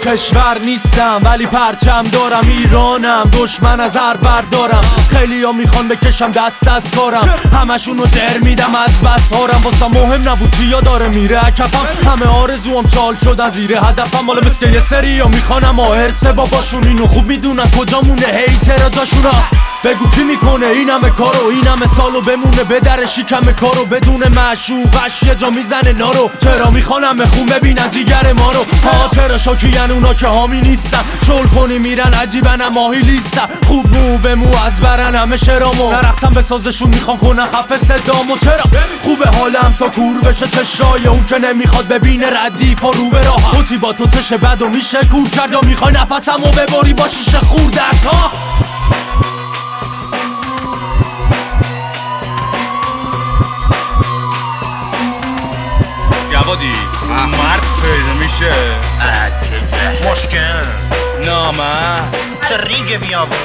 کشور نیستم ولی پرچم دارم، ایرانم، دشمن از هر بردارم. خیلی ها میخوان بکشم دست از کارم، همشون رو جر میدم از بس هارم. واسه مهم نبود چیا داره میره کفم، همه آرزوام چال شدن زیر هدفم. حالا مثل یه سری ها میخوانم هرسه باباشون، اینو خوب میدونن کجا مونه هیتر جاشونا. بگو کی میکنه این همه کارو، این همه سالو بمونه به در شکم کارو، بدون معشوقش یه جا میزنه نارو. چرا میخوان همه خون ببینن جیگر ما رو؟ ها چرا شاکین اونا که حامی نیستن، شل کنی میرن عجیبن ماهی لیستن. خوب مو به مو از برن همه شرامو، نرقصم به سازشون میخوان کنن خفه صدامو. چرا خوبه حالم تا کور بشه چشای اون که نمیخواد ببینه ردیف و رو به راه. توتی با تو چش بد و میشه کور کرد، یا میخوای نفسمو ببری با شیشه خوردت ها؟ جوادی مرد پیدا میشه مشکل نامه رینگ بیابون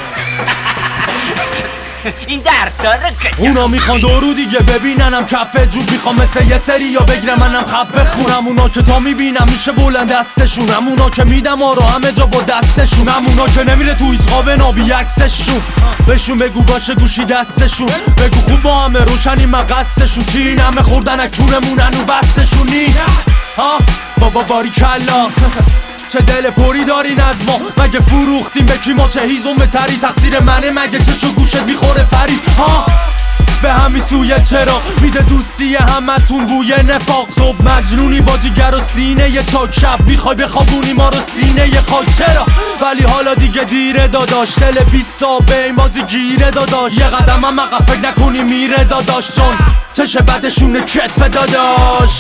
این درسا رو که اونا میخوان دورو دیگه ببیننم کفه جوب، میخوام مثل یه سری یا بگیرم منم خفه خونم. اونا که تا میبینم میشه بلند دستشون، اونا که میدم آرو همه جا با دستشون، اونا که نمیره تو ایز قابه نابی عکسشون. بهشون بگو باشه گوشی دستشون، بگو خوب با همه روشنی مقصشون. چی این همه خوردن اکونمونن و بستشونی ها بابا باری کلا. چه دل پری دارین از ما، مگه فروختیم به کی ما؟ چه هیزم تری تقصیر منه مگه؟ چشو گوشت میخوره فرید ها به همین سویه؟ چرا میده دوستی همتون بوی نفاق؟ صبح مجنونی با جیگر و سینه یه چاک، شب میخوای بخوابونی ما رو سینه یه خاک. چرا ولی حالا دیگه دیره داداش، دل 20 سال به این بازی گیره داداش. یه قدم هم عقب فکر نکنی میره داداش، چون چش بدشونه کتف داداش.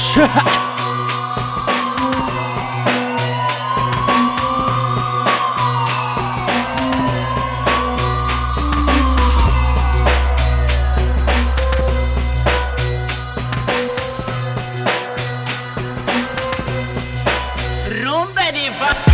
روم بدیم